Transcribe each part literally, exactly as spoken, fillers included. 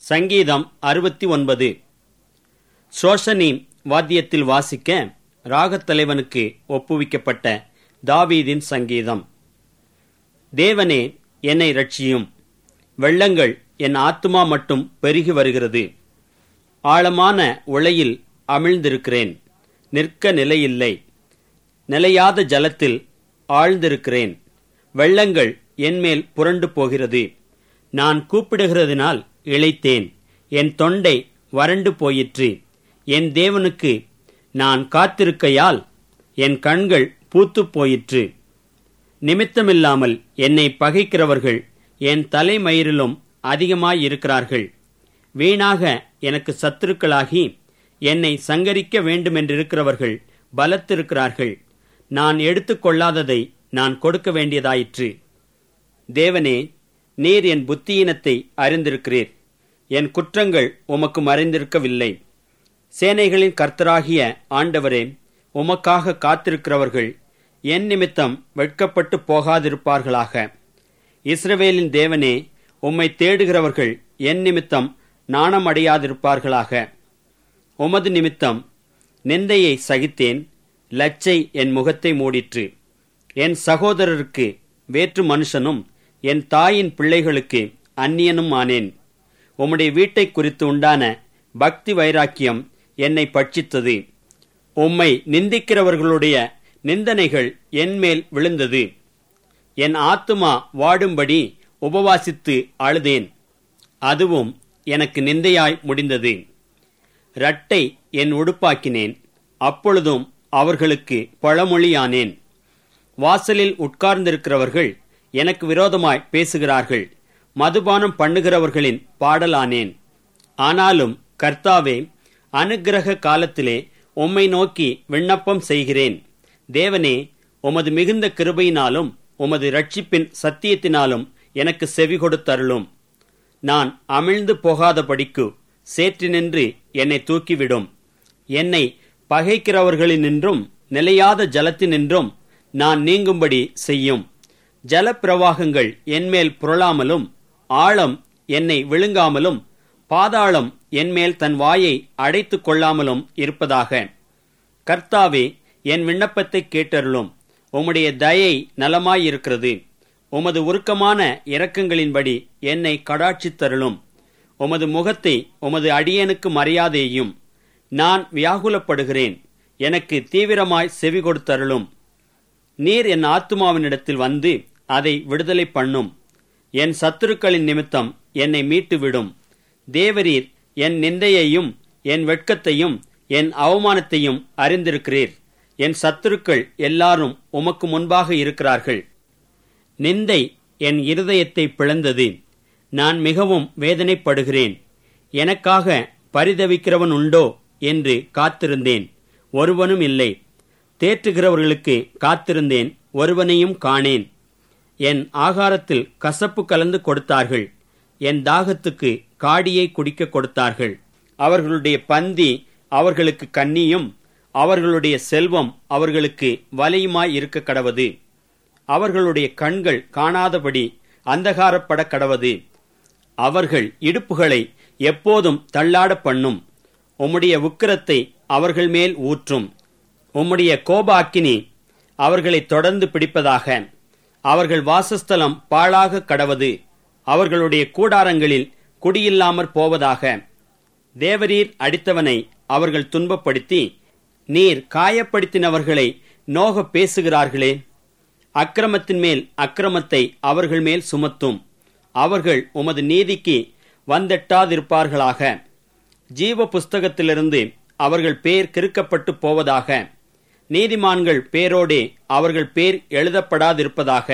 சங்கீதம் அறுபத்தி ஒன்பது. சோஷனி வாத்தியத்தில் வாசிக்க ராகத்தலைவனுக்கு ஒப்புவிக்கப்பட்ட தாவீதின் சங்கீதம். தேவனே, என்னை இரட்சியும். வெள்ளங்கள் என் ஆத்துமா மட்டும் பெருகி வருகிறது. ஆழமான உளையில் அமிழ்ந்திருக்கிறேன். நிற்க நிலையில்லை. நிலையாத ஜலத்தில் ஆழ்ந்திருக்கிறேன். வெள்ளங்கள் என்மேல் புரண்டு போகிறது. நான் கூப்பிடுகிறதினால் இளைத்தேன். என் தொண்டை வறண்டு போயிற்று. என் தேவனுக்கு நான் காத்திருக்கையால் என் கண்கள் பூத்துப் போயிற்று. நிமித்தமில்லாமல் என்னை பகைக்கிறவர்கள் என் தலைமயிரிலும் அதிகமாயிருக்கிறார்கள். வீணாக எனக்கு சத்துருக்களாகி என்னை சங்கரிக்க வேண்டுமென்றிருக்கிறவர்கள் பலத்திருக்கிறார்கள். நான் எடுத்துக்கொள்ளாததை நான் கொடுக்க வேண்டியதாயிற்று. தேவனே, நீர் என் புத்தியீனத்தை அறிந்திருக்கிறீர். என் குற்றங்கள் உமக்கு மறைந்திருக்கவில்லை. சேனைகளின் கர்த்தராகிய ஆண்டவரே, உமக்காக காத்திருக்கிறவர்கள் என் நிமித்தம் வெட்கப்பட்டு போகாதிருப்பார்களாக. இஸ்ரவேலின் தேவனே, உம்மை தேடுகிறவர்கள் என் நிமித்தம் நாணமடையாதிருப்பார்களாக. உமது நிமித்தம் நிந்தையை சகித்தேன். லச்சை என் முகத்தை மூடிற்று. என் சகோதரருக்கு வேற்று மனுஷனும் என் தாயின் பிள்ளைகளுக்கு அந்நியனும் ஆனேன். உம்முடைய வீட்டை குறித்து உண்டான பக்தி வைராக்கியம் என்னை பட்சித்தது. உம்மை நிந்திக்கிறவர்களுடைய நிந்தனைகள் என்மேல் விழுந்தது. என் ஆத்துமா வாடும்படி உபவாசித்து அழுதேன். அதுவும் எனக்கு நிந்தையாய் முடிந்தது. இரட்டை என் உடுப்பாக்கினேன். அப்பொழுதும் அவர்களுக்கு பழமொழியானேன். வாசலில் உட்கார்ந்திருக்கிறவர்கள் எனக்கு விரோதமாய் பேசுகிறார்கள். மதுபானம் பண்ணுகிறவர்களின் பாடலானேன். ஆனாலும் கர்த்தாவே, அனுக்கிரக காலத்திலே உம்மை நோக்கி விண்ணப்பம் செய்கிறேன். தேவனே, உமது மிகுந்த கிருபையினாலும் உமது இரட்சிப்பின் சத்தியத்தினாலும் எனக்கு செவி கொடுத்தருளும். நான் அமிழ்ந்து போகாதபடிக்கு சேற்றினின்று என்னை தூக்கிவிடும். என்னை பகைக்கிறவர்களினின்றும் நிலையாத ஜலத்தினின்றும் நான் நீங்கும்படி செய்யும். ஜலப்பிரவாகங்கள் என்மேல் புரளாமலும் ஆழம் என்னை விழுங்காமலும் பாதாளம் என்மேல் தன் வாயை அடைத்து கொள்ளாமலும் இருப்பதாக. கர்த்தாவே, என் விண்ணப்பத்தை கேட்டருளும். உம்முடைய தயை நலமாயிருக்கிறது. உமது உருக்கமான இரக்கங்களின்படி என்னை கடாட்சித்தருளும். உமது முகத்தை உமது அடியேனுக்கு மறையாதேயும். நான் வியாகுலப்படுகிறேன். எனக்கு தீவிரமாய் செவி கொடுத்தருளும். நீர் என் ஆத்துமாவினிடத்தில் வந்து அதை விடுதலை பண்ணும். என் சத்துருக்களின் நிமித்தம் என்னை மீட்டுவிடும். தேவரீர் என் நிந்தையையும் என் வெட்கத்தையும் என் அவமானத்தையும் அறிந்திருக்கிறீர். என் சத்துருக்கள் எல்லாரும் உமக்கு முன்பாக இருக்கிறார்கள். நிந்தை என் இருதயத்தை பிளந்தது. நான் மிகவும் வேதனைப்படுகிறேன். எனக்காக பரிதவிக்கிறவன் உண்டோ என்று காத்திருந்தேன். ஒருவனும் இல்லை. தேற்றுகிறவர்களுக்கு காத்திருந்தேன். ஒருவனையும் காணேன். என் ஆகாரத்தில் கசப்பு கலந்து கொடுத்தார்கள். என் தாகத்துக்கு காடியை குடிக்க கொடுத்தார்கள். அவர்களுடைய பந்தி அவர்களுக்கு கண்ணியும் அவர்களுடைய செல்வம் அவர்களுக்கு வலையுமாய் இருக்க கடவது. அவர்களுடைய கண்கள் காணாதபடி அந்தகாரப்பட கடவது. அவர்கள் இடுப்புகளை எப்போதும் தள்ளாட பண்ணும். உம்முடைய உக்கிரத்தை அவர்கள் மேல் ஊற்றும். உம்முடைய கோபாக்கினி அவர்களை தொடர்ந்து பிடிப்பதாக. அவர்கள் வாசஸ்தலம் பாழாக கடவது. அவர்களுடைய கூடாரங்களில் குடியில்லாமற் போவதாக. தேவரீர் அடித்தவனை அவர்கள் துன்பப்படுத்தி நீர் காயப்படுத்தினவர்களை நோக பேசுகிறார்களே. அக்கிரமத்தின் மேல் அக்கிரமத்தை அவர்கள் மேல் சுமத்தும். அவர்கள் உமது நீதிக்கு வந்தெட்டாதிருப்பார்களாக. ஜீவ புஸ்தகத்திலிருந்து அவர்கள் பேர் கிறுக்கப்பட்டு போவதாக. நீதிமான்கள் பேரோடே அவர்கள் பேர் எழுதப்படாதிருப்பதாக.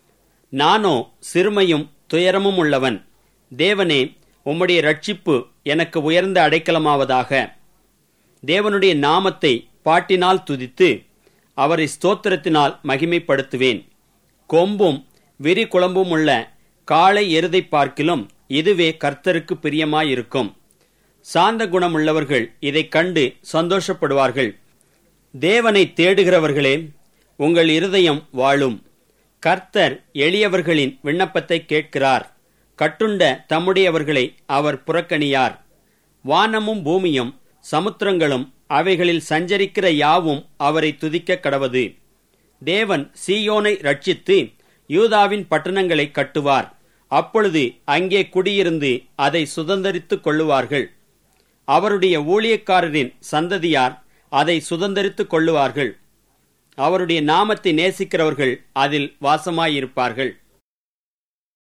நானோ சிறுமையும் துயரமும் உள்ளவன். தேவனே, உம்முடைய இரட்சிப்பு எனக்கு உயர்ந்த அடைக்கலமாவதாக. தேவனுடைய நாமத்தை பாட்டினால் துதித்து அவரை ஸ்தோத்திரத்தினால் மகிமைப்படுத்துவேன். கொம்பும் விரி குளம்பும் உள்ள காளை எருதை பார்க்கிலும் இதுவே கர்த்தருக்கு பிரியமாயிருக்கும். சாந்த குணமுள்ளவர்கள் இதைக் கண்டு சந்தோஷப்படுவார்கள். தேவனை தேடுகிறவர்களே, உங்கள் இருதயம் வாழும். கர்த்தர் எளியவர்களின் விண்ணப்பத்தை கேட்கிறார். கட்டுண்ட தம்முடையவர்களை அவர் புறக்கணியார். வானமும் பூமியும் சமுத்திரங்களும் அவைகளில் சஞ்சரிக்கிற யாவும் அவரை துதிக்க கடவது. தேவன் சீயோனை ரட்சித்து யூதாவின் பட்டணங்களை கட்டுவார். அப்பொழுது அங்கே குடியிருந்து அதை சுதந்தரித்துக் கொள்ளுவார்கள். அவருடைய ஊழியக்காரரின் சந்ததியார் அதை சுதந்தரித்துக் கொள்ளுவார்கள். அவருடைய நாமத்தை நேசிக்கிறவர்கள் அதில் வாசமாயிருப்பார்கள்.